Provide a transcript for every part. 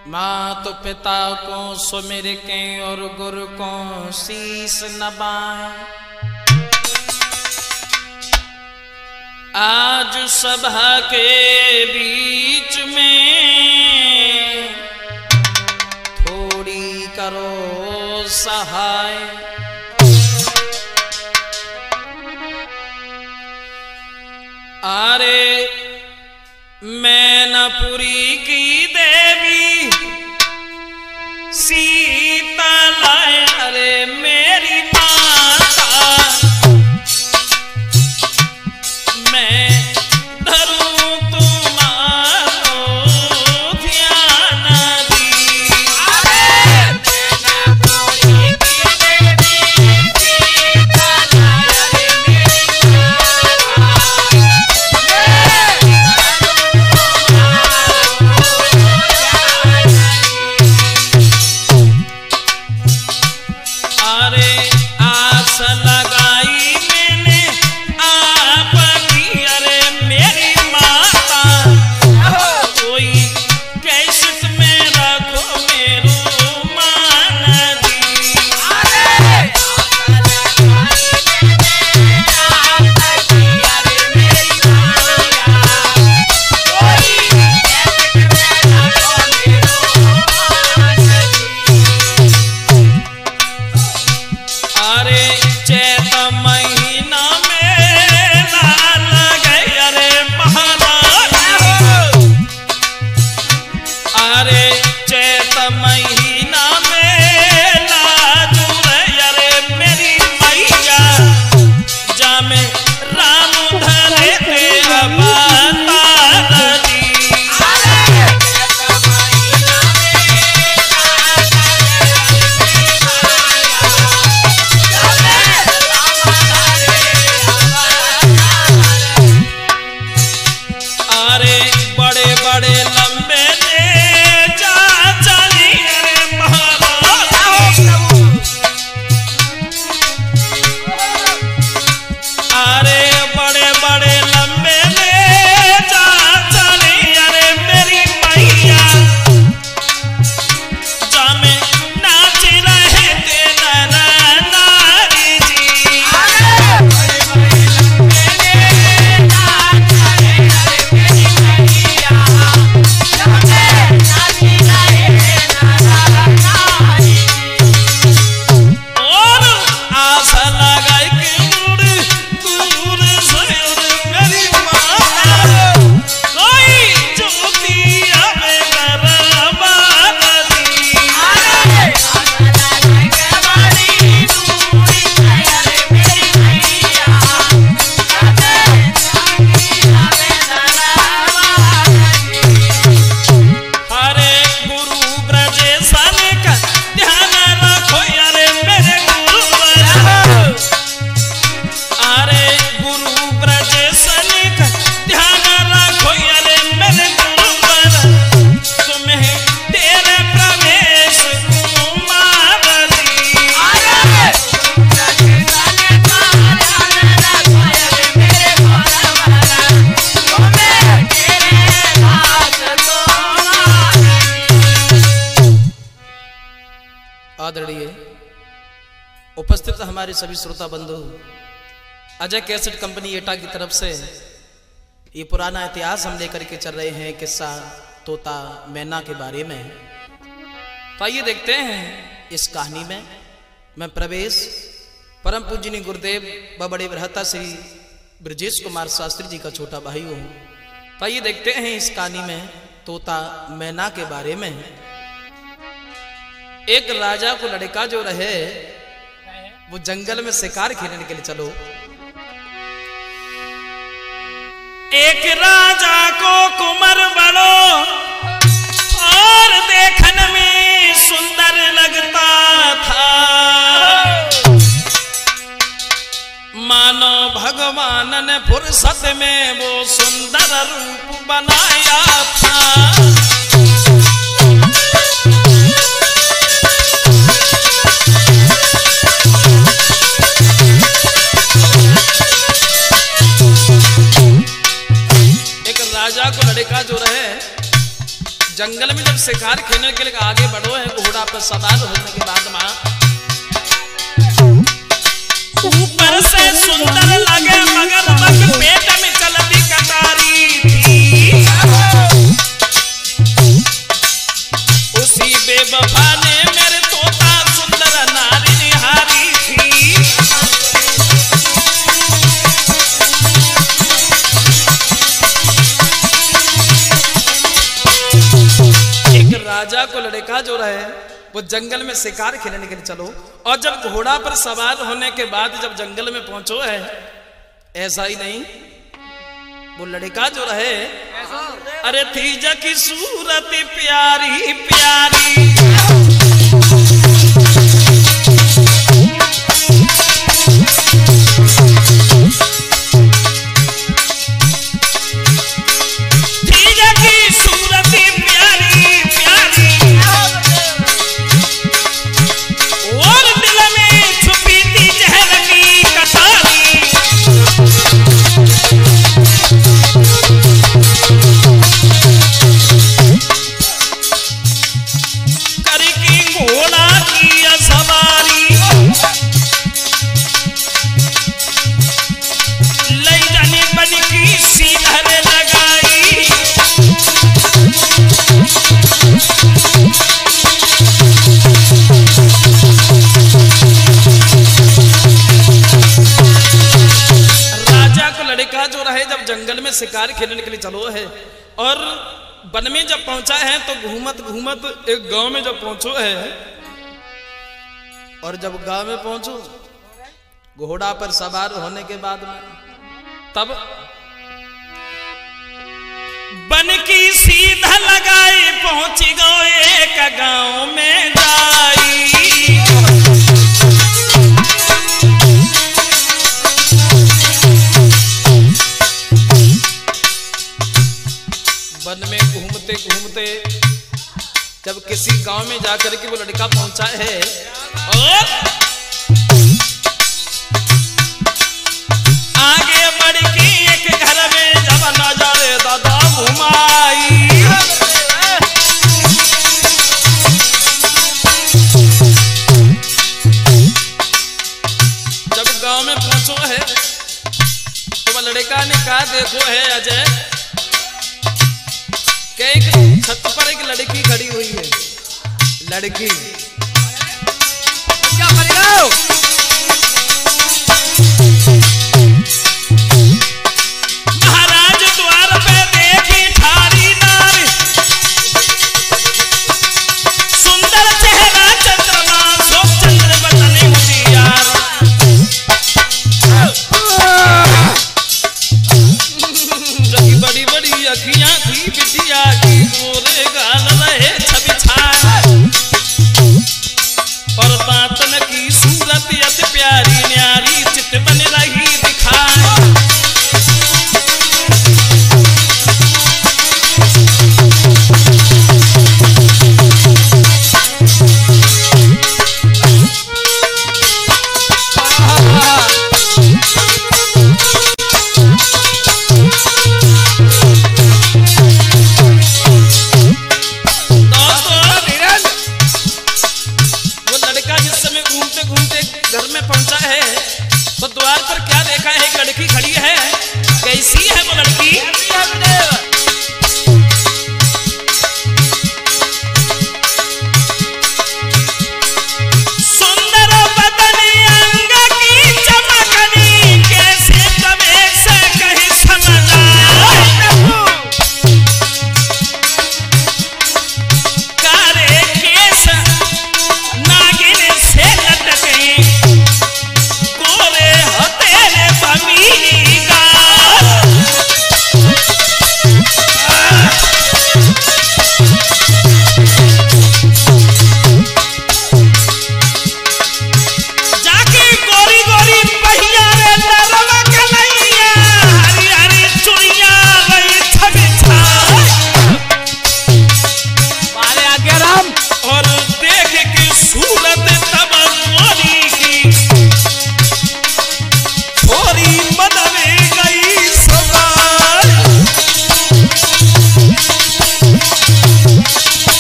मात पिता को सुमिर के और गुरु को शीस नवाए। आज सभा के बीच में थोड़ी करो सहाय। अरे मैनपुरी की देवी सीतला, अरे मेरी माता मैं धरूं तुम्हारो ध्यान दी। अरे मैनपुरी की देवी सीतला, अरे मेरी आदरणीय उपस्थित हमारे सभी श्रोता बंधु, अजय कैसेट कंपनी एटा की तरफ से ये पुराना इतिहास हम लेकर के चल रहे हैं, किस्सा तोता मैना के बारे में। तो आइए देखते हैं इस कहानी में। मैं प्रवेश परम पूजनीय गुरुदेव बड़े बृहता श्री ब्रजेश कुमार शास्त्री जी का छोटा भाई हूँ। तो आइए देखते हैं इस कहानी में तोता मैना के बारे में। एक राजा को लड़का जो रहे वो जंगल में शिकार खेलने के लिए चलो। एक राजा को कुंवर बड़ो और देखने में सुंदर लगता था, मानो भगवान ने फुर्सत में वो सुंदर रूप बनाया था। राजा को लड़का जो रहे जंगल में जब शिकार खेलने के लिए आगे बढ़ो है, घोड़ा पर सवार होने के बाद मां ऊपर से सुंदर लगे मगर मग पेट में चलती कटारी थी। उसी बेवफा ने मेरे तोता सुंदर नारी निहारी थी। एक राजा को लड़का जो रहे वो जंगल में शिकार खेलने के लिए चलो, और जब घोड़ा पर सवार होने के बाद जब जंगल में पहुंचो है, ऐसा ही नहीं वो लड़का जो रहे अरे थी जकी सूरत प्यारी प्यारी। जंगल में शिकार खेलने के लिए चलो है, और वन में जब पहुंचा है तो घूमत घूमत एक गांव में जब पहुंचो है, और जब गांव में पहुंचो घोड़ा पर सवार होने के बाद में तब बन की सीधा लगाई पहुंच गए एक गांव में जाई। वन में घूमते घूमते जब किसी गांव में जाकर के वो लड़का पहुंचा है, और आगे बढ़ के एक घर में जब नजर दादा घुमाई, जब गांव में पहुंचो है तो वो लड़का ने कहा देखो है अजय कि एक छत पर एक लड़की खड़ी हुई है। लड़की क्या करेगा? महाराज द्वार पे देखी ठारी नारी, सुंदर चेहरा चंद्रमा सो चंद्र बदने उजियार। बड़ी बड़ी अखियां थी बिटिया की, गोरे गाल रहे छवि छाया।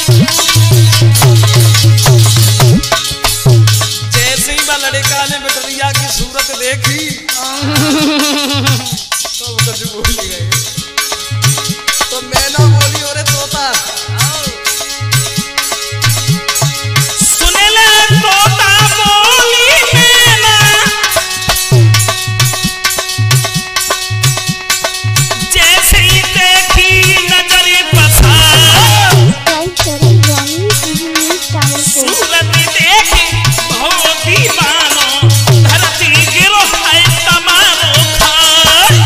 जैसे ही वह लड़का ने बिटरिया की सूरत देखी तो कुछ भूल गए। तो मैना बोली अरे तोता सुने ले तोता बोली मैना जैसे ही देखी नजर पसार सूरत देखी बहुत दीवानो धरती गिरो है तमारो खार।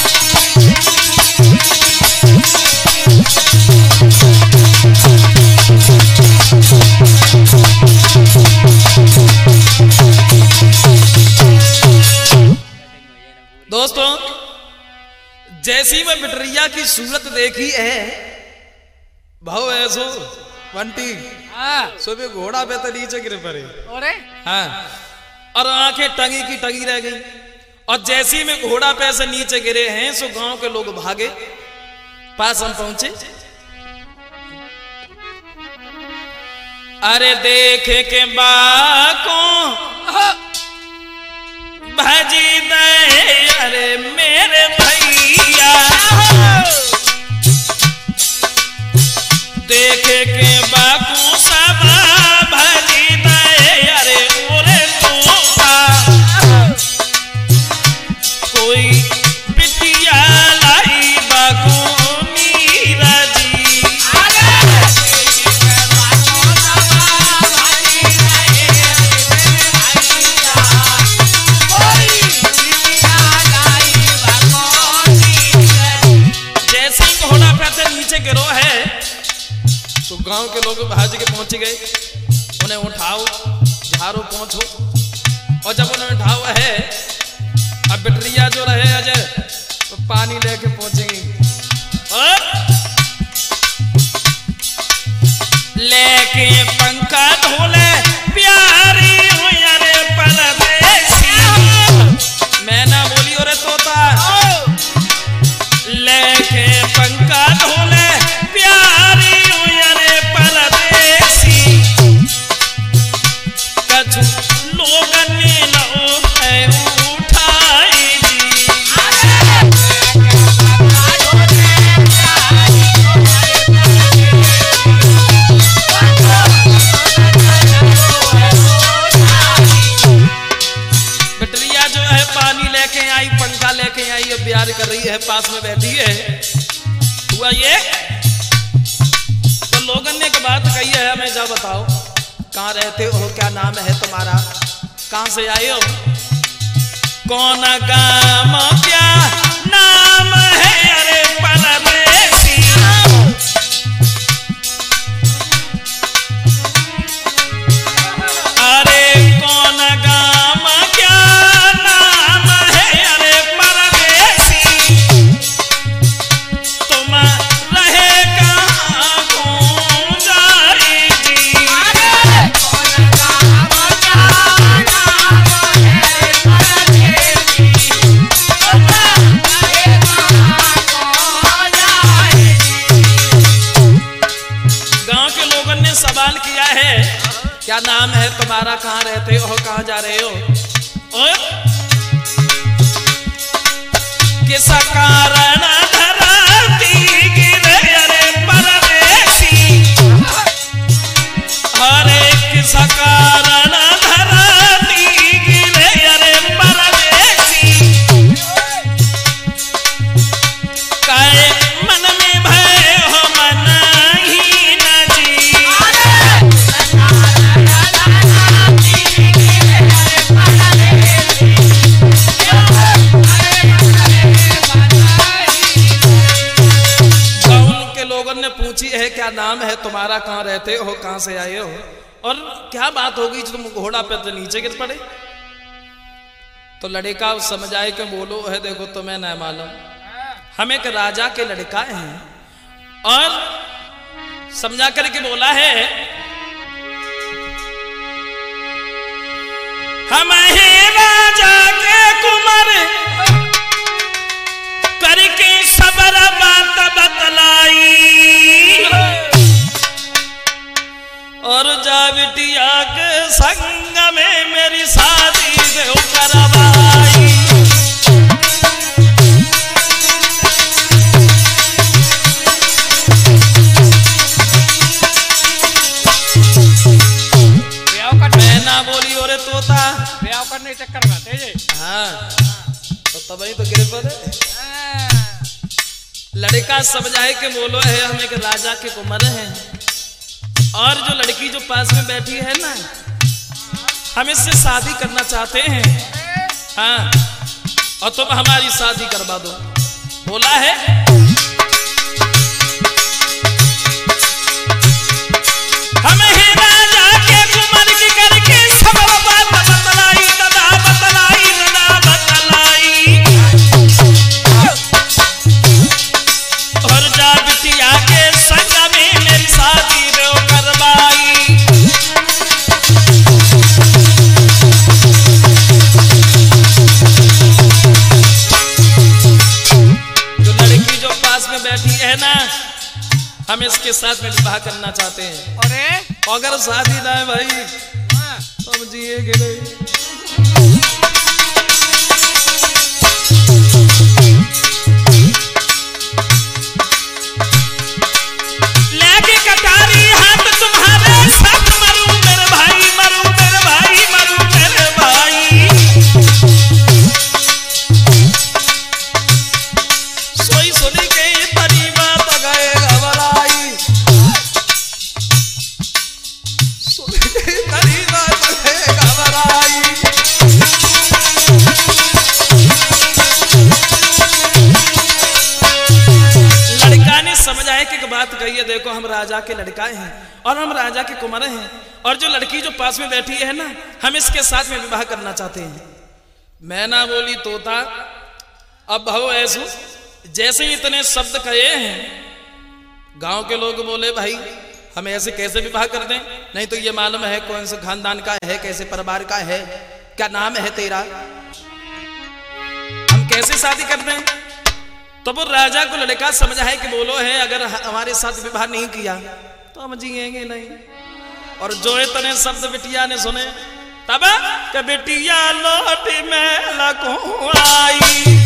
दोस्तों जैसी मैं बिटरिया की सूरत देखी है भाव ऐसो बंटी सुबह घोड़ा पे तो नीचे गिर पड़े हाँ और आंखें टंगी की टंगी रह गई। और जैसी में घोड़ा पे से नीचे गिरे हैं सो गांव के लोग भागे। पास हम पहुंचे अरे देखे के बाको भजी दे अरे मेरे भैया देखे के बाकू सब भजी दे अरे ओरे तोता कोई बिटिया लाई बाकू मीरा जी। नीचे गिरो है तो गांव के लोग भाज के पहुंच गए। उन्हें उठाओ झाड़ो पहुंचो और जब उन्हें उठाओ है अब बिटरिया जो रहे अजय तो पानी लेके पहुंचेंगे और लेके पंखा धोले प्यारी हो यारे परदेसी। मैना बोली अरे तोता लेके पंखा धोले प्यारी यारे परदेसी कछु लोगन ने लो है उठाई जी। बिटरिया जो है पानी लेके आई पंखा लेके आई अब प्यार कर रही है पास में बैठी है। हुआ ये तो लोगन ने एक बात कही है हमें जा बताओ कहाँ रहते हो क्या नाम है तुम्हारा कहाँ से आए हो कौन गाम क्या नाम है अरे परदेसी। अरे कौन गाम क्या नाम है अरे परदेसी तुम रहे कहाँ घूम जाई जी। गांव के लोगों ने सवाल किया है क्या नाम है तुम्हारा कहाँ रहते हो कहाँ जा रहे हो और किस कारण धरती गिरे अरे परदेसी। अरे किस कारण धरती गिरे अरे परदेसी काहे मन में भय हो मन ही न जी। ने पूछी है क्या नाम है तुम्हारा कहाँ रहते हो कहाँ से आए हो और क्या बात हो गई जो तुम घोड़ा पे तो नीचे गिर पड़े। तो लड़का समझ आए कि बोलो है देखो तुम्हें न मालूम हम एक राजा के लड़का हैं और समझा करके बोला है हम हैं राजा के कुमार करके सबर बात बतलाई और जा बिटिया के संग में मेरी शादी देव करवाई। मैना बोली ओरे तोता ब्याह करने के चक्कर में तेजे। हाँ तो तभी तो गिर पड़े। लड़का समझाए के बोलो है हम एक राजा के कुंवर हैं और जो लड़की जो पास में बैठी है ना हम इससे शादी करना चाहते हैं। हाँ और तुम हमारी शादी करवा दो। बोला है हम ही राजा के कुंवर की करके सब बात बतलाई दादा बतलाई दादा बतलाई। और जा बिटिया के संग में मेरी शादी देव करवाई। जो लड़की जो पास में बैठी है ना हम इसके साथ में विवाह करना चाहते हैं। अरे अगर शादी ना है भाई तो हम जिएंगे नहीं। लेके कटारी हाथ तुम्हारे साथ मरूं मेरे भाई मरूं मेरे भाई मरूं मेरे भाई। सोई सुनी के तरी बात गए घबराई। सुनी के तरी बात गए घबराई। लड़का ने समझाया कि बात कही है देखो हम राजा के लड़का हैं और हम राजा के कुंवर हैं और जो लड़की जो पास में बैठी है ना हम इसके साथ में विवाह करना चाहते हैं। मैना बोली तोता अब भाव ऐसो जैसे ही इतने शब्द कहे हैं गांव के लोग बोले भाई हम ऐसे कैसे विवाह कर दें। नहीं तो ये मालूम है कौन से खानदान का है कैसे परिवार का है क्या नाम है तेरा हम कैसे शादी कर दें। तो वो राजा को लड़का समझा है कि बोलो है अगर हमारे साथ विवाह नहीं किया तो हम जिएंगे नहीं। और जो इतने शब्द बिटिया ने सुने तब के बिटिया लौट में लगो आई।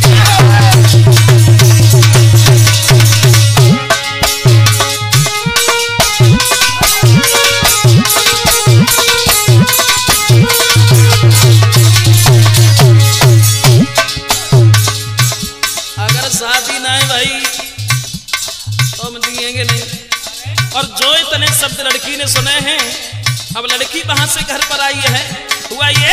शादी ना है भाई तो हम जिएंगे नहीं। और जो इतने शब्द लड़की ने सुने हैं अब लड़की वहां से घर पर आई है। हुआ ये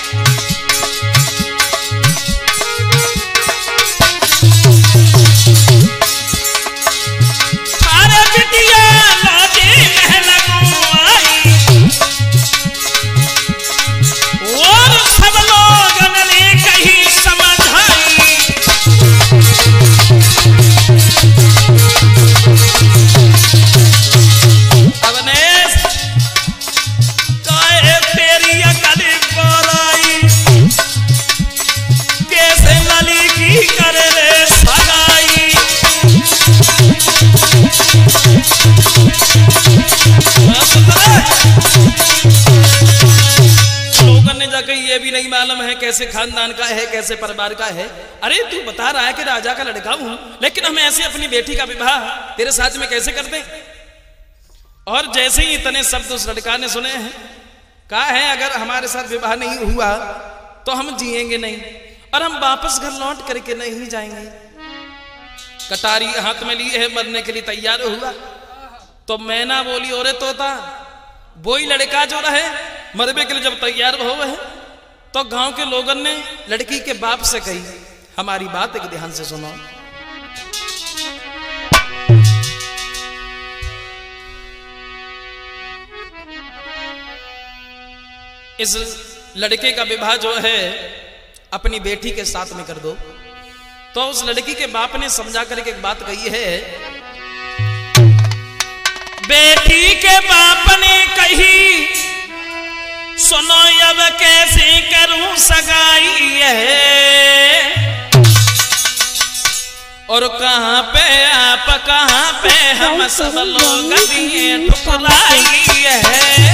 अरे बिटिया लाजे महल को आई और सब लोग ने कहीं समझाई। अवनेश काहे तेरी अकल पर आई कैसे लली की करे रे सगाई। लोगों ने जाकर ये भी नहीं मालूम है कैसे खानदान का है कैसे परिवार का है। अरे तू बता रहा है कि राजा का लड़का हूं लेकिन हम ऐसे अपनी बेटी का विवाह तेरे साथ में कैसे कर दें। और जैसे ही इतने शब्द उस लड़का ने सुने हैं कहा है अगर हमारे साथ विवाह नहीं हुआ तो हम जिएंगे नहीं और हम वापस घर लौट करके नहीं जाएंगे। कटारी हाथ में लिए है मरने के लिए तैयार हुआ। तो मैना बोली ओरे तोता वही लड़का जो रहे मरबे के लिए जब तैयार हो है तो गांव के लोगों ने लड़की के बाप से कही हमारी बात एक ध्यान से सुनो। इस लड़के का विवाह जो है अपनी बेटी के साथ में कर दो। तो उस लड़की के बाप ने समझा करके एक बात कही है। बेटी के बाप ने कही सुनो अब कैसे करूं सगाई है और कहां पे आप कहां पे हम सब लोग दिए ठुकराई है।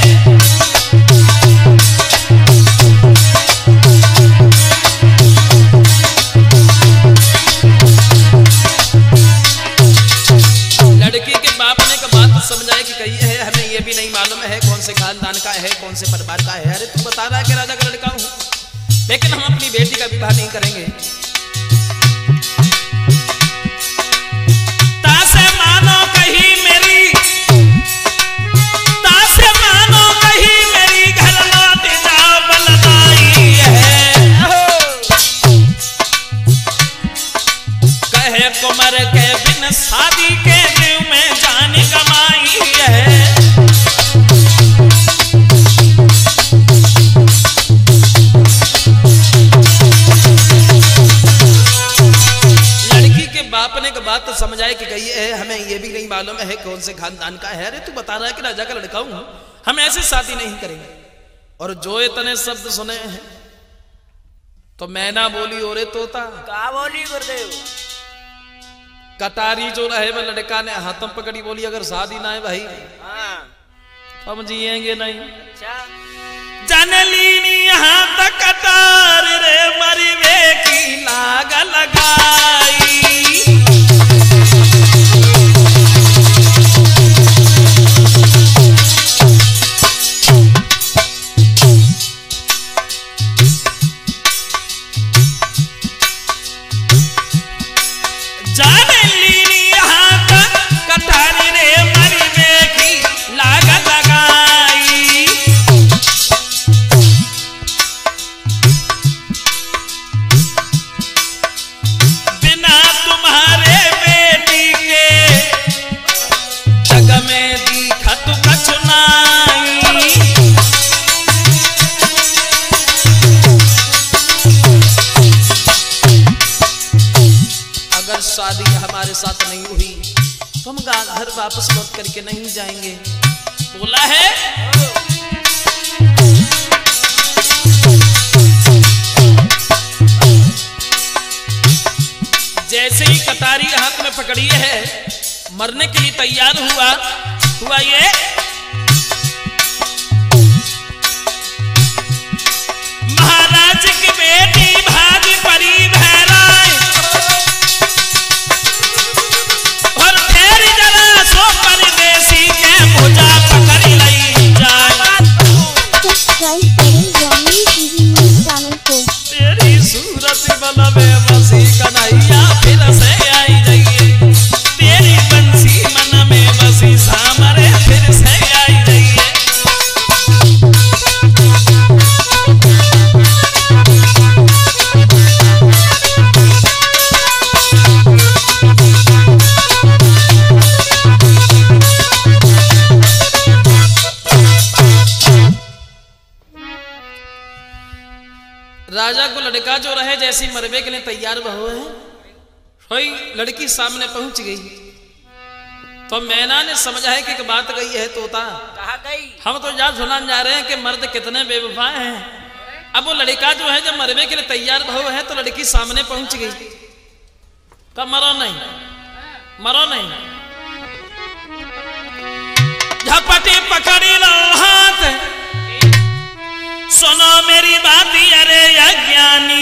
कही है हमें ये भी नहीं मालूम है कौन से खानदान का है, कौन से परिवार का है। अरे तू बता रहा है कि राजा का लड़का हूं, लेकिन हम अपनी बेटी का विवाह नहीं करेंगे। तासे मानो कहीं मेरी, तासे मानो कहीं मेरी घर लौट जाओ बलदाई है। कहे कुमार के बिन शादी के दिल में जान कमाई है। बाप ने एक बात तो समझाए कि कही है हमें ये भी नहीं मालूम है कौन से खानदान का है। अरे तू बता रहा है कि राजा का लड़का हूं, हम ऐसे शादी नहीं करेंगे। और जो इतने शब्द सुने हैं तो मैना बोली ओरे तोता का बोली गुरुदेव? कटारी जो रहे वह लड़का ने हाथम पकड़ी, बोली अगर शादी ना है भाई हम जिएंगे नहीं। अच्छा जनलीनी हाथ कटार रे मरवे की लाग लगाई। शादी हमारे साथ नहीं हुई तो हम घर वापस लौट करके नहीं जाएंगे। बोला है जैसे ही कटारी हाथ में पकड़ी है मरने के लिए तैयार हुआ ये महाराज की बेटी भाग पड़ी भैराए और फिर जरा सो परदेसी के भुजा पकड़ लई जाए। तेरी सूरत बनवे बसी कन्हैया फिर से आई जाइए, तेरी बंसी मन में बसी सामरे फिर से आई जाइए। राजा को लड़का जो रहे जैसी मरबे के लिए तैयार हुए हैं, वही लड़की सामने पहुंच गई तो मैना ने समझा है कि एक बात गई है तोता कहा गई? हम तो याद सुनाने जा रहे हैं कि मर्द कितने बेवफा हैं। अब वो लड़का जो है जब मरबे के लिए तैयार हुए है तो लड़की सामने पहुंच गई तो मरो नहीं झपटी पकड़ी लो हाथ, सुनो मेरी बात अरे अज्ञानी,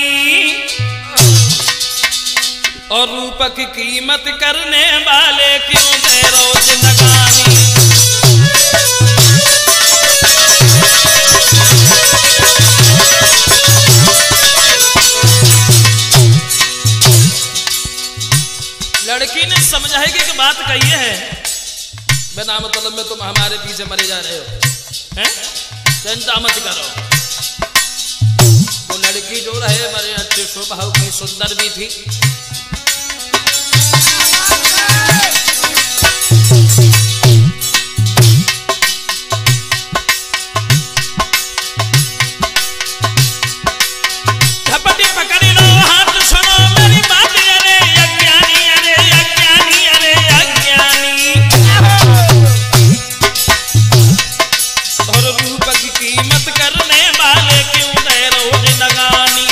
और रूप की कीमत करने वाले क्यों दे रोज नगानी। लड़की ने समझा है कि बात कही है बिना मतलब में तुम हमारे पीछे मरे जा रहे हो हैं, चिंता मत करो। वो लड़की जो रहे बड़े अच्छे स्वभाव की सुंदर भी थी। झपटी पकड़ी लो हाथ, सुनो मेरी बात अरे अज्ञानी अरे अज्ञानी अरे अज्ञानी, और रूप की कीमत करने वाले क्यों दे रोज नगानी।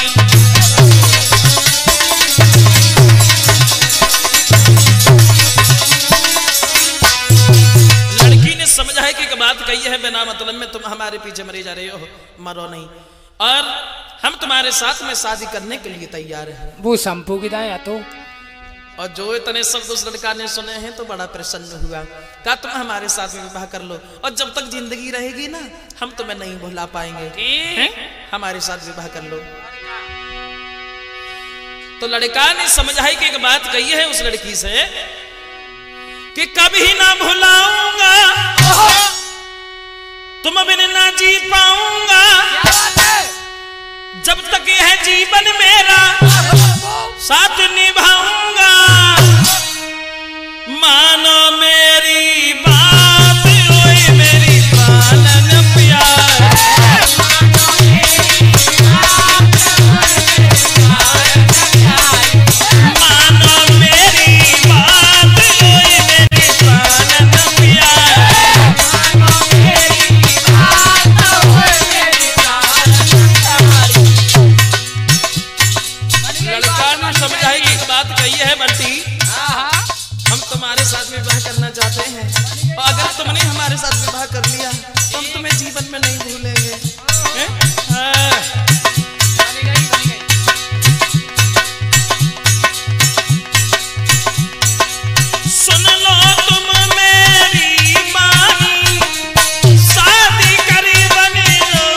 लड़की ने समझा है कि एक बात कही है बिना मतलब में तुम हमारे पीछे मरे जा रहे हो, मरो नहीं और हम तुम्हारे साथ में शादी करने के लिए तैयार हैं। वो शंपू की दाएं तो और जो इतने शब्द उस लड़का ने सुने हैं तो बड़ा प्रसन्न हुआ। कहा तुम हमारे साथ में विवाह कर लो और जब तक जिंदगी रहेगी ना हम तुम्हें नहीं भुला पाएंगे, हमारे साथ विवाह कर लो। तो लड़का ने समझाई कि एक बात कही है उस लड़की से कि कभी ना भुलाऊंगा, तुम बिन ना जी पाऊंगा, जब तक यह जीवन मेरा साथ निभाऊंगा, मानो मेरी बात, ओए मेरी प्राणन प्यार, मानो मेरी बात, ओए मेरी प्राणन प्यार, लड़का ने समझाई कि बात कही है बंटी, हम तुम्हारे साथ में विवाह करना चाहते हैं और अगर तुमने हमारे साथ विवाह कर लिया तो हम तुम्हें जीवन में नहीं भूलेंगे। सुन लो तुम मेरी बानी, शादी करी बनी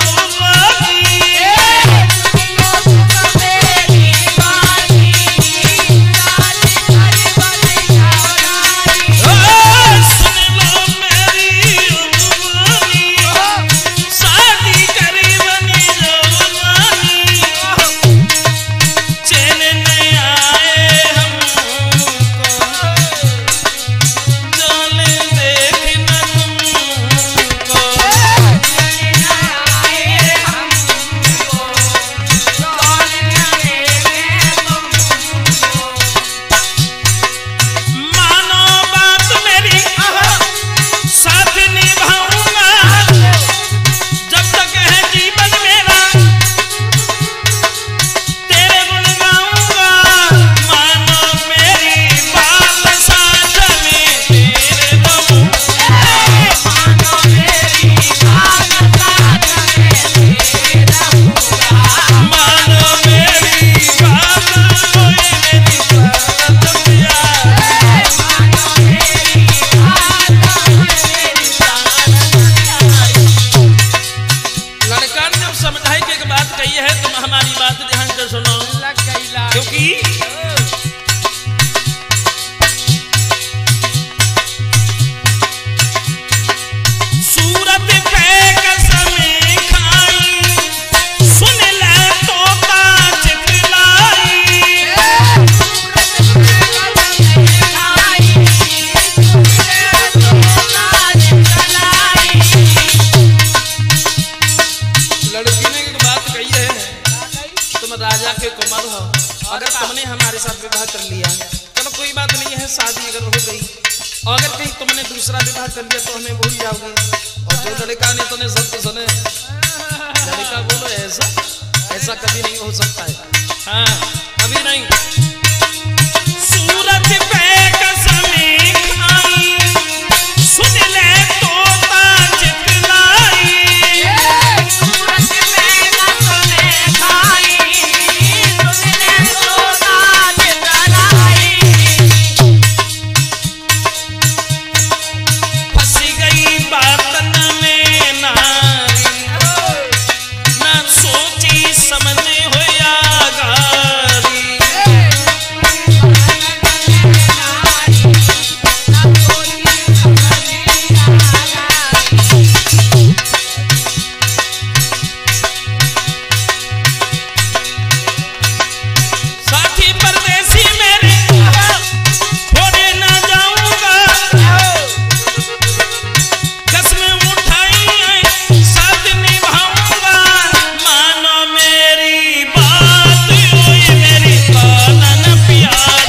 शादी अगर हो गई और अगर कहीं तुमने दूसरा विवाह कर लिया तो हमें भूल जाओगे। और जो लड़का ने तुमने शब्द सुने, लड़का बोलो ऐसा कभी नहीं हो सकता है। हाँ कभी नहीं। सूरत पे कसमी खाई, सुन ले तोता जितलाई, सूरत पे कसमी खाई, सुन ले तोता जितलाई, फंस गई बातन में नारी, ना सोची समझे हो यागारी, साथी परदेसी मेरे छोड़े ना जाऊंगा, कसम उठाई साथ निभाऊंगा, मानो मेरी बात, ओए मेरी कानन प्यार,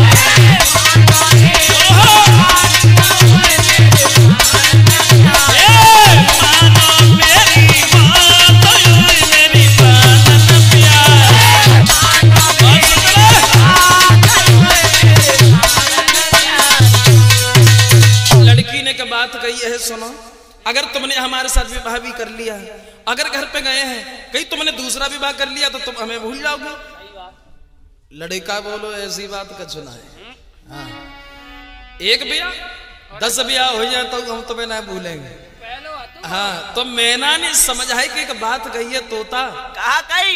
मानो मेरी बात, ओए मेरी कानन प्यार। लड़की ने क्या बात कही है सुनो, अगर तुमने हमारे साथ विवाह भी कर लिया, अगर घर पे गए हैं कहीं तुमने दूसरा विवाह कर लिया तो तुम हमें भूल जाओगे। लड़का बोलो ऐसी बात का सुना है, हाँ। एक ब्याह 10 ब्याह हो जाए तो हम तुम्हें ना भूलेंगे। हाँ, तो मैना ने समझा है कि एक बात कही है तोता। कहा कही?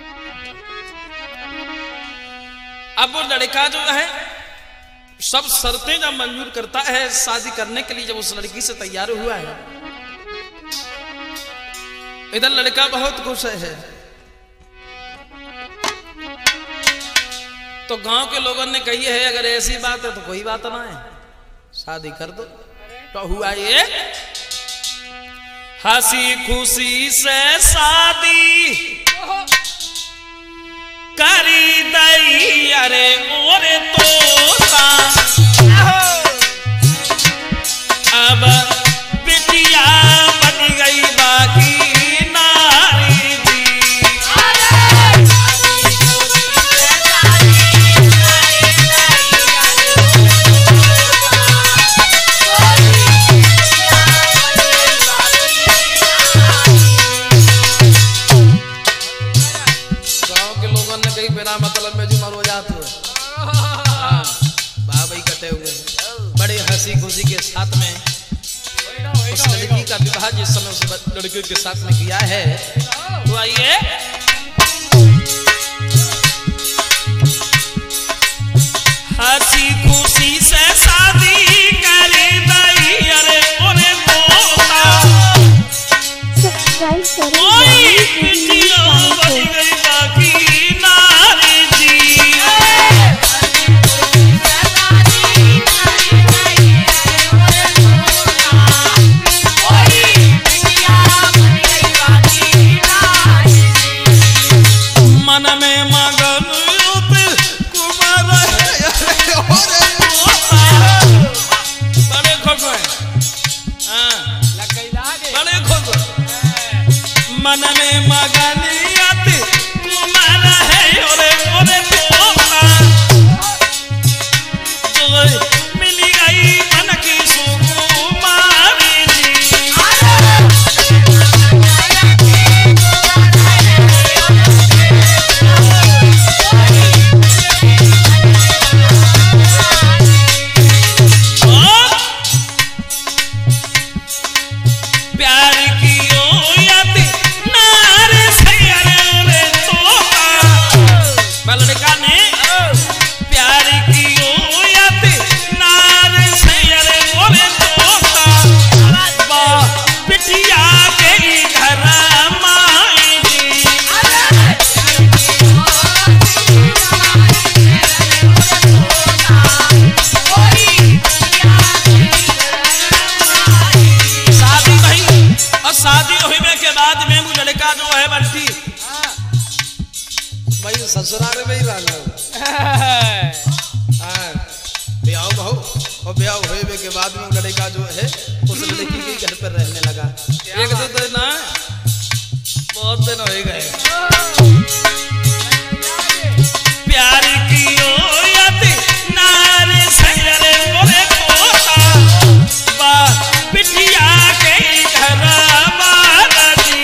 अब वो लड़का जो है सब शर्तें जब मंजूर करता है शादी करने के लिए, जब उस लड़की से तैयार हुआ है, इधर लड़का बहुत खुश है। तो गांव के लोगों ने कही है अगर ऐसी बात है तो कोई बात ना है, शादी कर दो। तो हुआ ये हंसी खुशी से शादी करी दई अरे ओरे तोता। अब बिटिया बन गई बाकी नारी जी। बिना मतलब में जो मरो जाते बाबा कटे हुए बड़े हंसी खुशी के साथ में उस लड़की का विवाह जिस समय उस लड़के के साथ में किया है। तो आइए हंसी खुशी से शादी करे दई अरे ओरे तोता। कोई बिटिया बन गई बाकी नारी जी। मन में मगन कुमार बड़े खुश है। बड़े खुश मन में मगन कुमार है ओरे ओरे तोता। मिली गई मन की सुकुमारी जी। प्यार की ओयत नार सैरे तोता। लड़का ने प्यार की ओयत नार सैरे ओरे तोता। बिटिया के घर माई जी। शादी भाई और शादी होने के बाद में वो लड़का जो है बंटी भाई ससुराल में ही रहना। ब्याह बहू और ब्याह होने के बाद में लड़का जो है उस लड़की के घर पर रहने लगा। एक दो दिन ना बहुत दिन हो गए। प्यार की ओयत नार सैरे ओरे तोता। बिटिया के घर वाला जी।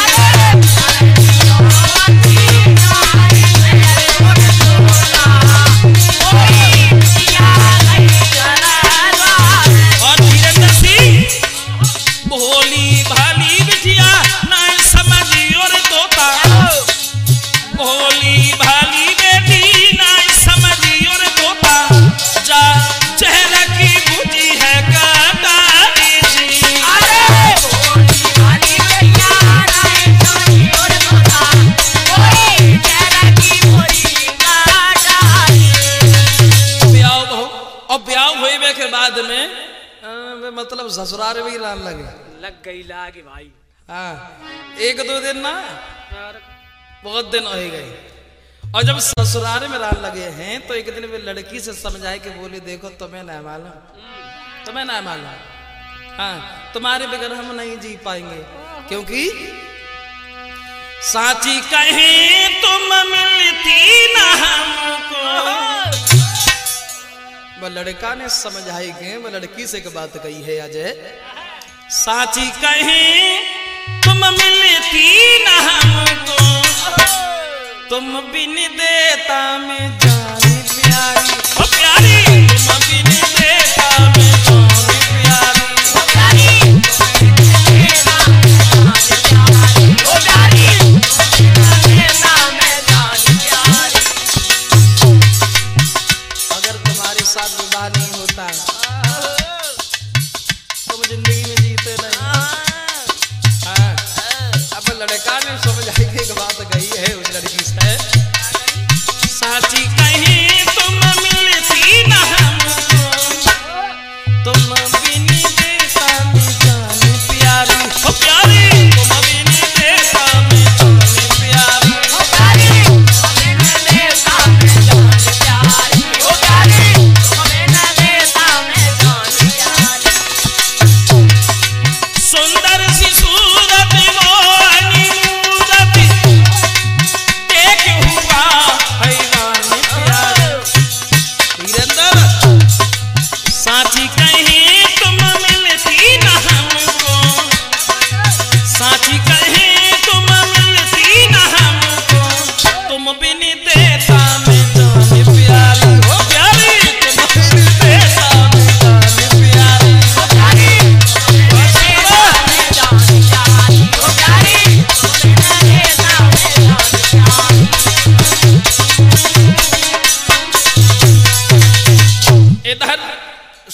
और धीरेन्द्र सिंह भोली भाली बिटिया ना समझी और तोता। भोली भाली बेटी ना समझी और तोता। जा चेहरा की बुझी है काटारी जी। ब्याह बहु और ब्याह हुए के बाद में मतलब ससुराल भी लग गई लागे भाई। हाँ, एक दो दिन ना बहुत दिन हो गए। और जब ससुराल में रहने लगे हैं तो एक दिन वे लड़की से समझाए कि बोले देखो तुम्हें ना मालूम, हाँ तुम्हारे बगैर हम नहीं जी पाएंगे, क्योंकि साची कहें तुम मिलती ना हमको। वह लड़का ने समझाई कि वह लड़की से एक बात कही है अजय, साची कहें तुम मिलती ना हमको। तुम बिन देता में जान प्यारी ओ प्यारी।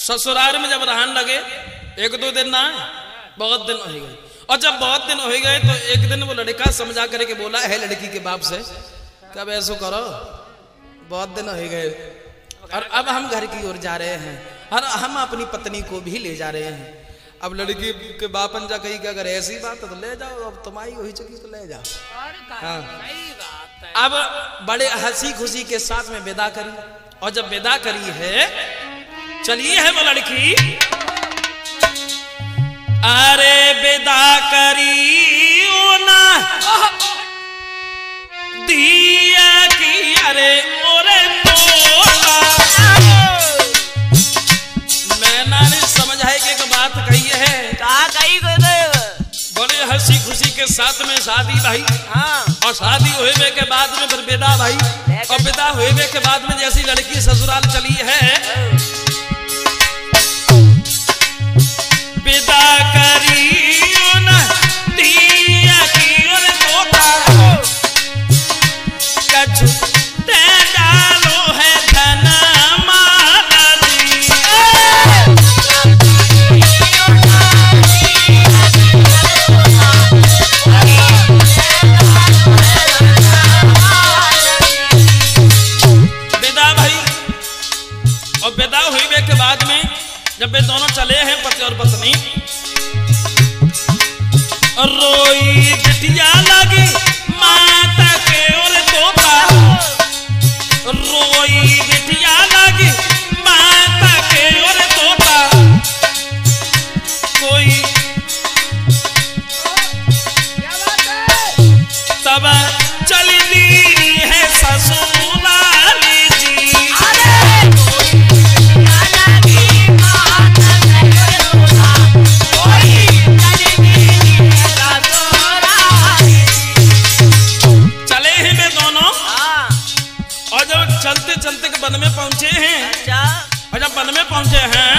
ससुराल में जब रहने लगे, 1-2 दिन ना, बहुत दिन हो गए। और जब बहुत दिन हो गए तो एक दिन वो लड़का समझा करके बोला है लड़की के बाप से, कब ऐसा करो, बहुत दिन हो गए और अब हम घर की ओर जा रहे हैं और हम अपनी पत्नी को भी ले जा रहे हैं। अब लड़की के बापन जा कही कि अगर ऐसी बात है तो ले जाओ, अब तुम्हारी वही चुकी तो ले जाओ। हाँ। अब बड़े हंसी खुशी के साथ में विदा करी, और जब विदा करी है, चलिए है वो लड़की, अरे विदा करी ओ ना दिया की, अरे ओरे मैंने समझ है कि एक बात कही है, कहा कही गुरुदेव? बड़े हंसी खुशी के साथ में शादी भाई। हाँ। और शादी होने के बाद में फिर विदा भाई, और विदा होने के बाद में जैसी लड़की ससुराल चली है, विदा करी न दिया की और तोता कछु ते डालो है धन विदा हुई के बाद में जब वे दोनों चले हैं पति और पत्नी, रोई बिटिया लगी माता के और तोता, रोई बिटिया लगी माता के और तोता, कोई तब चली दी है ससुराल जी। चलते चलते वन में पहुंचे हैं। अच्छा। और जब वन में पहुंचे हैं,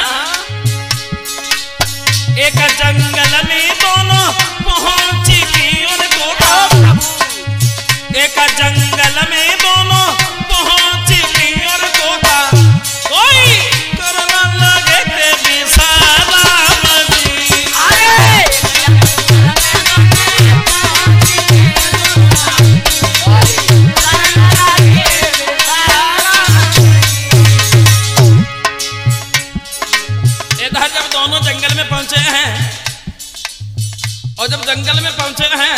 एक जंगल में दोनों पहुंची की और तोता, एक जंगल में दोनों पहुंची की और तोता, कोई करना लगे ते बिसाराम जी। जब दोनों जंगल में पहुंचे हैं, और जब जंगल में पहुंचे हैं,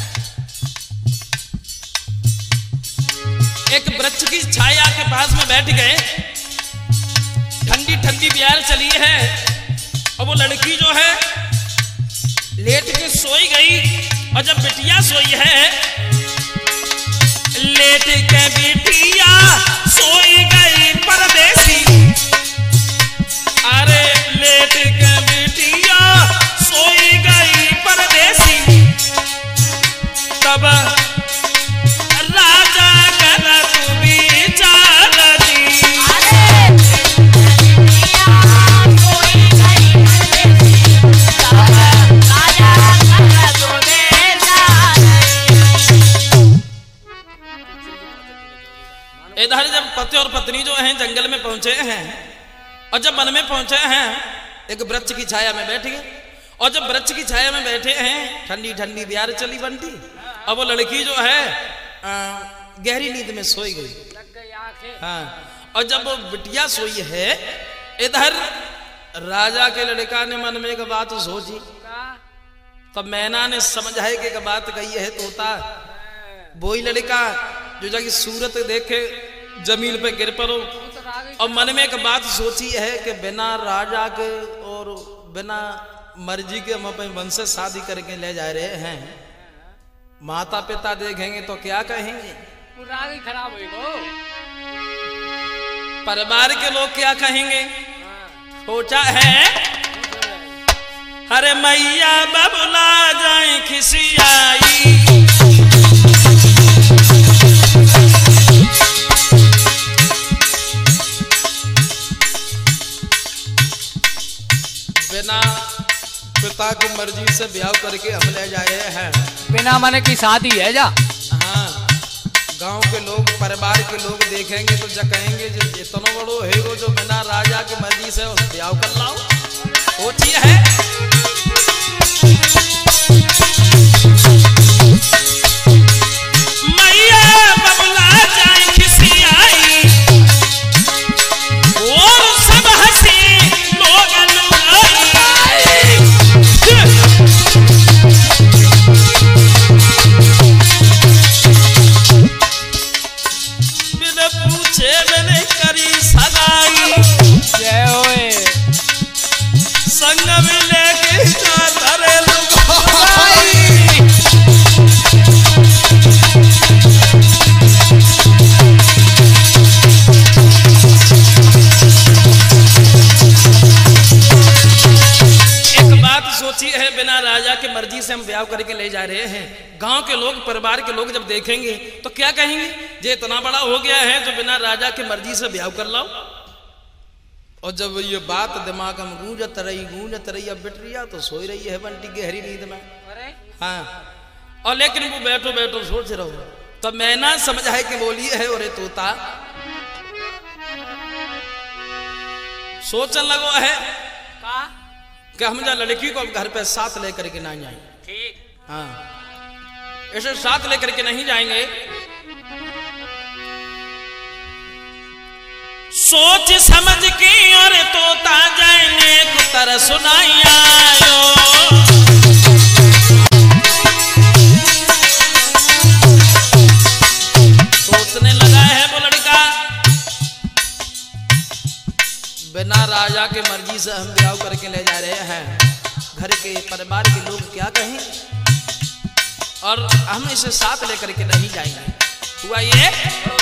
एक वृक्ष की छाया के पास में बैठ गए। ठंडी ठंडी ब्याल चली है, और वो लड़की जो है लेट के सोई गई, और जब बिटिया सोई है, लेट के बिटिया सोई गई परदेसी, अरे लेट के बिटिया सोई गई परदेसी, तब राजा कर तू विचार दी। इधर जब पति और पत्नी जो हैं जंगल में पहुंचे हैं, और जब वन में पहुंचे हैं, एक वृक्ष की छाया में बैठ गए। और जब वृक्ष की छाया में बैठे हैं, ठंडी ठंडी ब्यार चली बनती, अब वो लड़की जो है गहरी नींद में सोई गई। हाँ। और जब वो बिटिया सोई है, इधर राजा के लड़का ने मन में एक बात सोची, तब मैना ने समझा है कि एक बात कही है तोता, वही लड़का जो जाके सूरत देखे जमीन पे गिर पड़ो, और मन में एक बात सोची है कि बिना राजा के और बिना मर्जी के हम अपने वंश से शादी करके ले जा रहे हैं, माता पिता देखेंगे तो क्या कहेंगे, खराब हो, परिवार के लोग क्या कहेंगे। सोचा है अरे मैया बबुला जाए खिसियाई, बिना पिता की मर्जी से ब्याह करके हम ले जा रहे हैं। बिना मन की शादी है जा। हाँ, गांव के लोग, परिवार के लोग देखेंगे तो जा कहेंगे जो इतना बड़ो है वो जो बिना राजा की मर्जी से ब्याह कर लाओ, वो चीज है। मैया बबला जाए किसी आई और सब हंसी लोग बिना पूछे मैंने करी सगाई, जय होए संग में लेके धरे लोग सोची है बिना राजा की मर्जी से हम ब्याह करके ले जा रहे हैं। गांव के लोग, परिवार के लोग जब देखेंगे तो क्या कहेंगे, ये इतना बड़ा हो गया है जो बिना राजा की मर्जी से ब्याह कर लाओ। और जब ये बात दिमाग में गूंजत रही, अब बिटरिया तो सोई रही है बंटी गहरी नींद में। हाँ, और लेकिन वो बैठो बैठो सोच रहो, तब मैना समझाए कि बोली है और तोता सोचने लगो है कि हम जा लड़की को घर पे साथ लेकर के ना जाएं। ठीक। हाँ, ऐसे साथ लेकर के नहीं जाएंगे। सोच समझ के और तोता जाने को तरह सुनाई आयो, सोचने लगा है वो लड़का बिना राजा के मर्जी से हम ब्याह करके ले जा रहे हैं, घर के परिवार के लोग क्या कहें और हम इसे साथ लेकर के नहीं जाएंगे। हुआ ये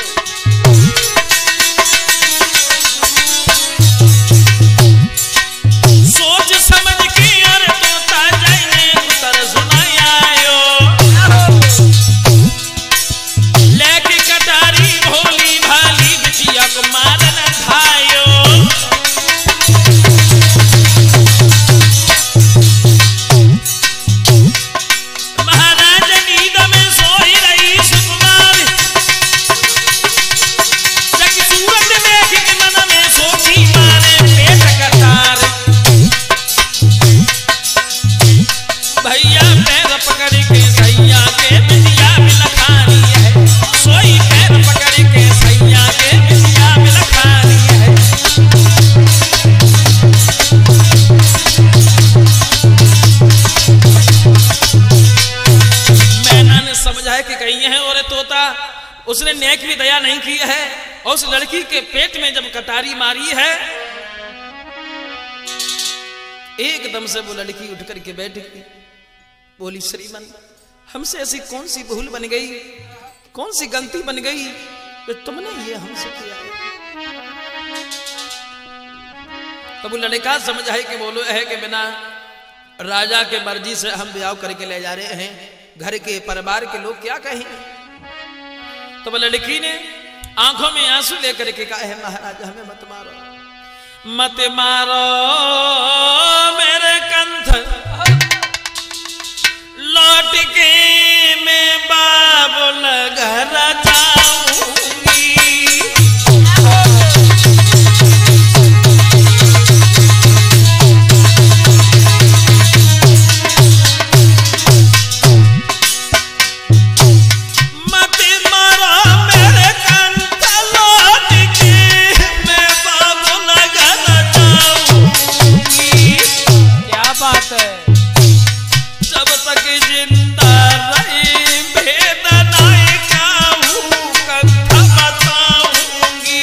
सोच समझ के और तोता जाने उतर सुनाई आयो, लेके कटारी भोली भाली बिटिया को मारन धायो। भैया पैर पकड़ के सैया के बिटिया में लखानी है, सोई पैर पकड़ के सैया के बिटिया में लखानी है। मैना ने समझा है कि कही है और तोता उसने नेक भी दया नहीं की है, और उस लड़की के पेट में जब कटारी मारी है एकदम से वो लड़की उठ करके बैठ गई, बोली श्रीमन हमसे ऐसी कौन सी भूल बन गई, कौन सी गलती बन गई कि तुमने ये हमसे किया है। तो वो लड़का समझा है कि बोलो है कि बिना राजा के मर्जी से हम ब्याह करके ले जा रहे हैं, घर के परिवार के लोग क्या कहेंगे। तो वो लड़की ने आंखों में आंसू लेकर के कहा है महाराज हमें मत मारो, मत मारो मेरे कंठ, लौट के मैं बाबुल घर जाऊंगी। मत मारो मेरे कंठ, लौट के मैं बाबुल घर जाऊंगी। क्या बात है, जब तक जिंदा रही वेदनाएं क्या हूँ कथा बताऊंगी।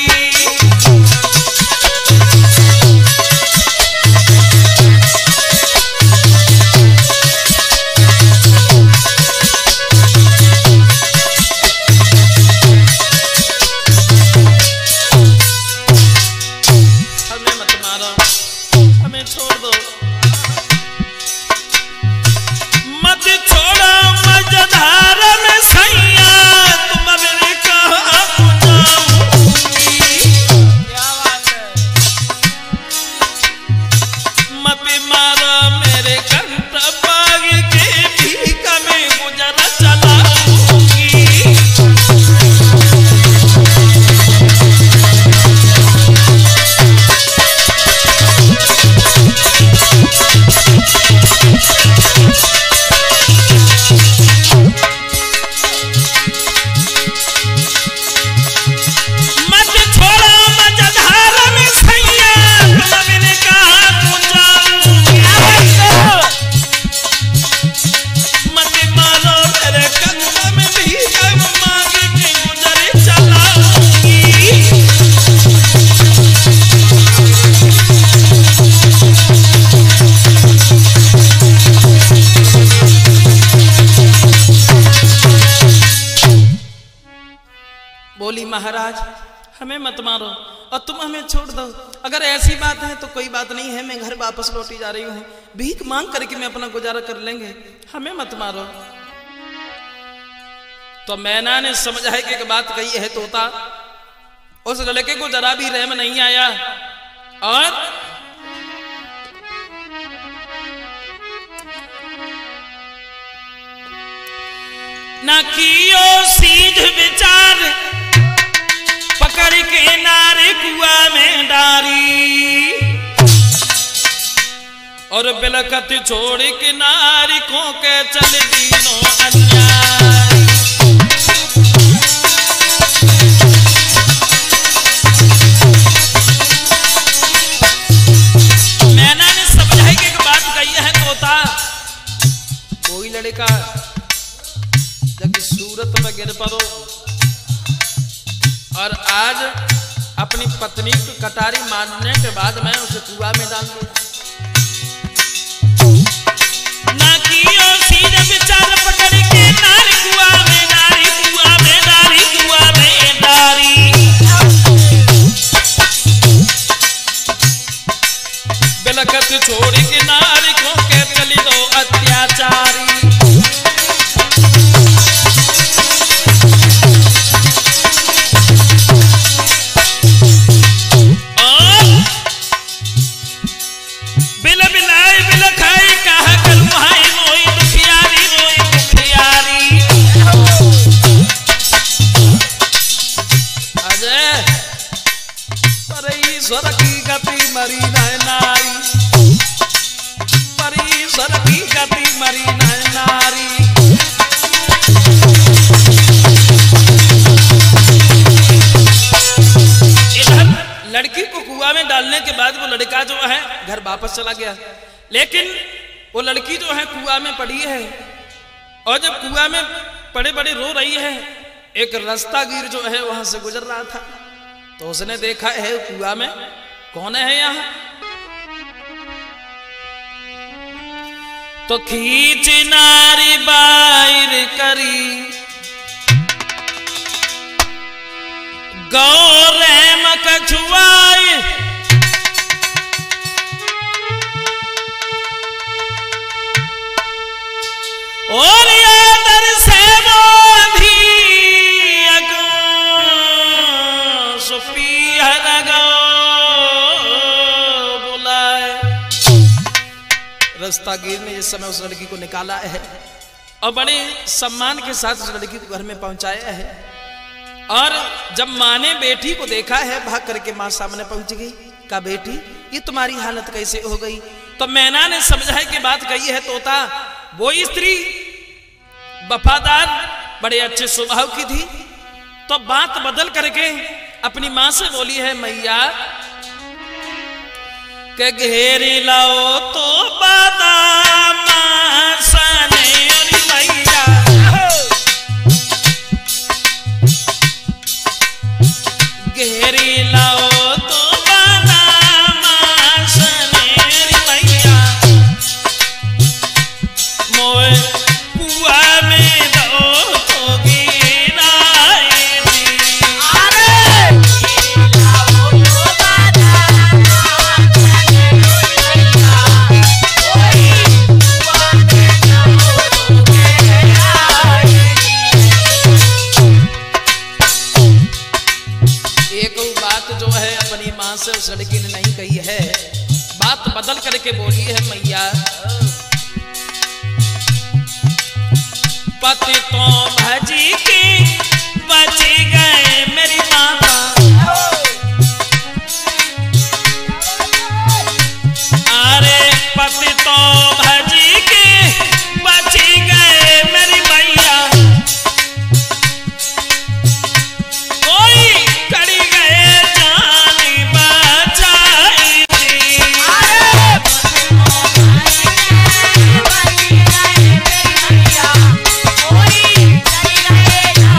हमें मत मारो, हमें छोड़ दो, मत छोड़ बोली महाराज हमें मत मारो और तुम हमें छोड़ दो, अगर ऐसी बात है तो कोई बात नहीं है, मैं घर वापस लौटी जा रही हूँ, भीख मांग करके मैं अपना गुजारा कर लेंगे, हमें मत मारो। तो मैना ने समझा है कि एक बात कही है तोता, उस लड़के को जरा भी रहम नहीं आया और ना कियो सीध विचार, पकड़ के नारे कुआ में डारी, और बिलकत छोड़ के नारी को के चल दीनो अन्याय। मैंने समझाई कि एक बात कही है तोता, कोई लड़का जब सूरत में गिर पड़ो और आज अपनी पत्नी को कटारी मारने के बाद मैं उसे कुआं में डाल दूं, ना कियो सीधे विचार, पकड़ के नारी कुआं में डारी, कुआं में डारी, कुआं में डारी, बिलकत छोड़ के नारी को के चली दो अत्याचारी। ईश्वर की गति मरी न नारी, ईश्वर की गति मरी न नारी। इधर लड़की को कुआं में डालने के बाद वो लड़का जो है घर वापस चला गया, लेकिन वो लड़की जो है कुआं में पड़ी है, और जब कुआं में पड़े पड़े रो रही है, एक रास्तागीर जो है वहां से गुजर रहा था, तो उसने देखा है कुआं में कौन है यहाँ, तो खींच नारी बाहर करी, गौरम कछुआई, और यादर से मोधी रास्तागीर ने इस समय उस लड़की को निकाला है और बड़े सम्मान के साथ उस लड़की को घर में पहुंचाया है, और जब माँ ने बेटी को देखा है भाग करके माँ सामने पहुंच गई, कहा बेटी ये तुम्हारी हालत कैसे हो गई, तो मैना ने समझा है कि बात कही है तोता, वो स्त्री वफादार बड़े अच्छे स्वभाव की थी, तो बात बदल करके अपनी माँ से बोली है मैया के घेरी लाओ तो बादाम सने और मैया, घेरी लाओ तो बादाम सने और मैया, मोए कुआं में दो तो गिराए दी, से उस लड़की ने नहीं कही है, बात बदल करके बोली है मैया पति तो भजी की बची गए मेरी माता, अरे पति तो भजी की बची गए मेरी मैया, कोई कड़ी गए Yeah.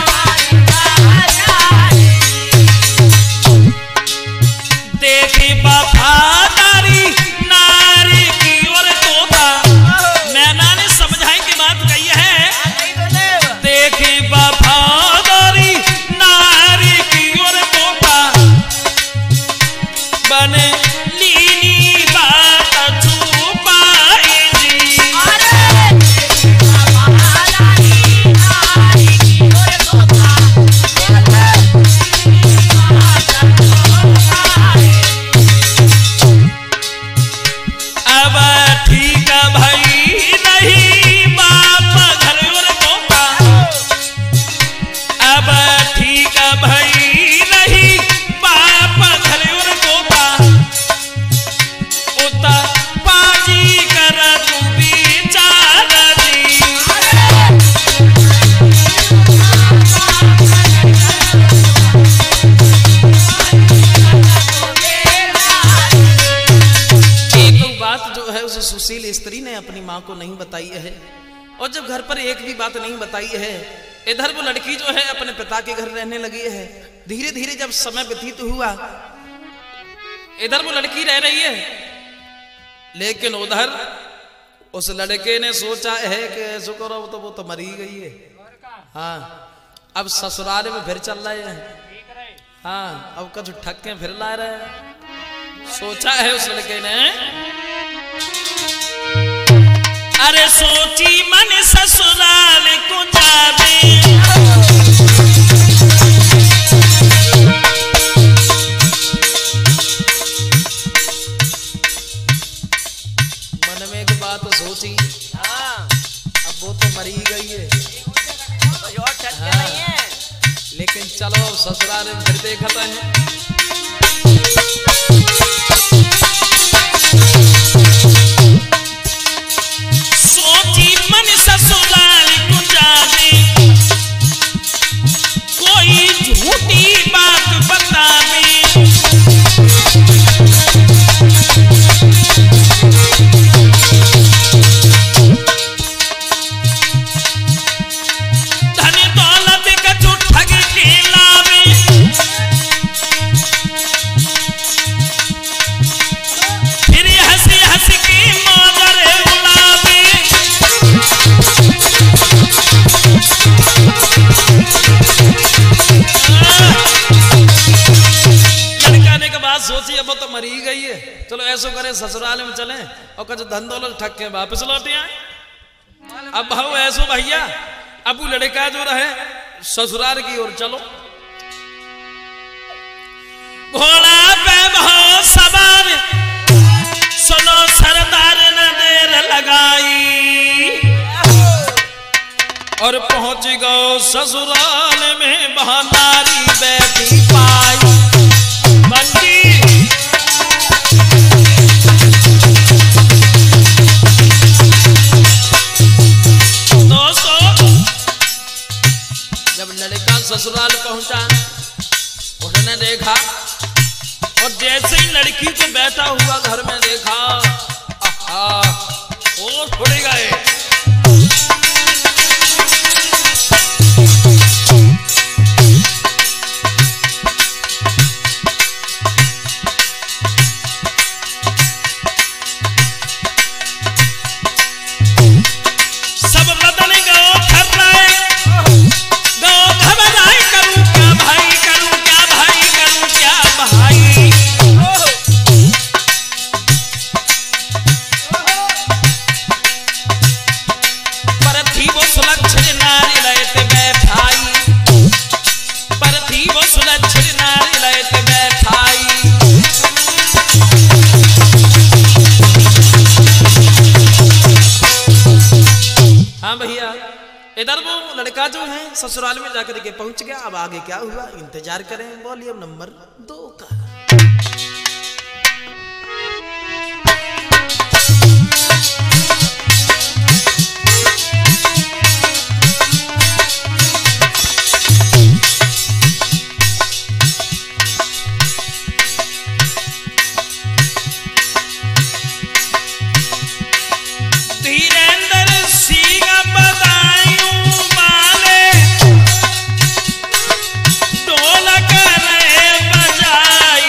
माँ को नहीं बताई है। और जब घर पर एक भी बात नहीं बताई है, इधर वो लड़की जो है अपने पिता के घर रहने लगी है। धीरे धीरे जब समय व्यतीत हुआ, इधर वो लड़की रह रही है, लेकिन उधर उस लड़के ने सोचा है कि ऐसा करो तो वो तो मरी गई है। हाँ, अब ससुराल में फिर चल रहे हैं। हाँ, अब कुछ ठक्के फिर ला रहे हैं। सोचा है उस लड़के ने, अरे सोची मन ससुराल को जावे, मन में एक बात सोची, हाँ अब वो तो मरी गई है। कुछ और ठक्के नहीं है। लेकिन चलो ससुराल में फिर देखता है। सोची मन ससुराल को जावे, कोई झूठी बात बतावे, धन दौलत कछु ठग के लावे, फिर हंसी हंस के मौजरे उड़ावे। लड़का ने के बाद सोची अब तो मरी गई है, चलो ऐसो करे ससुराल में चले और कुछ धन दौलत ठग के वापस लौटे आए। अब भाव ऐसो भैया, अब वो लड़का जो रहे ससुराल की ओर चलो। घोड़ा पे भाव सवार, सुनो सरदार ने देर लगाई, और पहुंच गो ससुराल में वहां नारी बैठी पाई। बंटी दोस्तों, जब लड़का ससुराल पहुंचा, उसने देखा, और जैसे ही लड़की को बैठा हुआ घर में देखा, आहा, और उड़ गए। सब बदन गो घबराए, गो घबराए, करूं क्या भाई, करूं क्या भाई, करूं क्या भाई। पर थी वो सुलक्षण नारी लयत बैठाई, पर थी वो सुलक्षण नारी लयत बैठाई। हाँ भैया, इधर वो लड़का जो है ससुराल में जाकर के पहुंच गया। अब आगे क्या हुआ इंतजार करें वॉल्यूम नंबर 2 का। धीरेन्द्र सिंह बदायूं वाले ढोलक रे बजाई,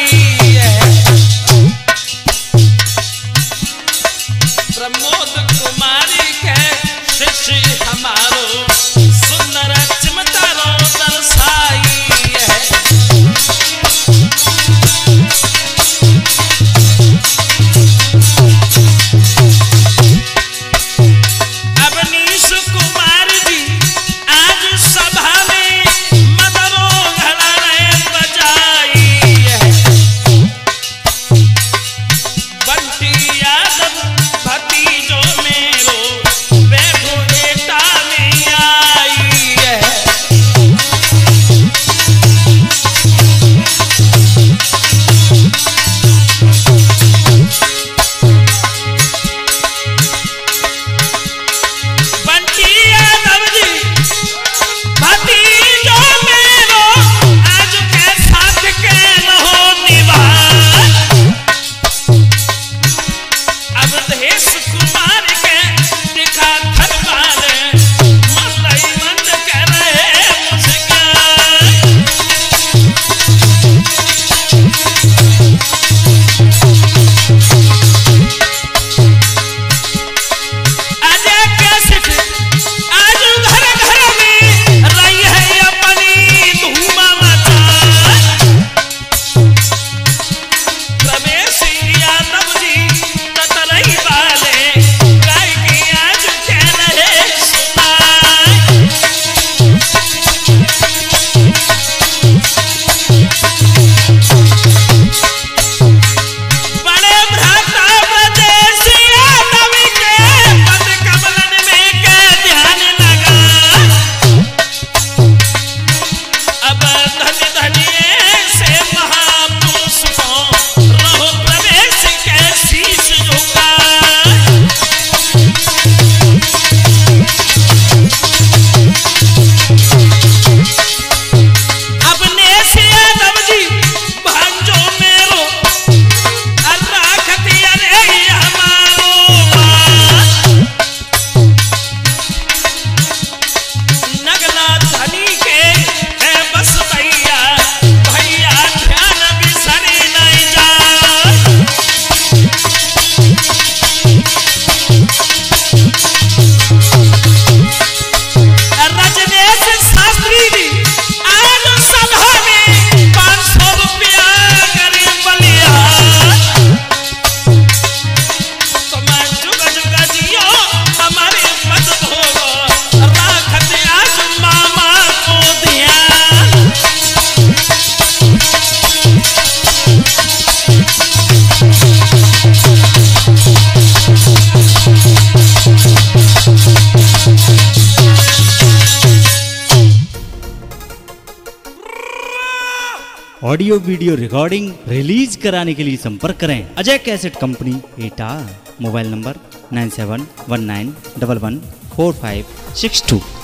ऑडियो वीडियो रिकॉर्डिंग रिलीज कराने के लिए संपर्क करें Ajay cassette company Etah. Mobile number 9719114562।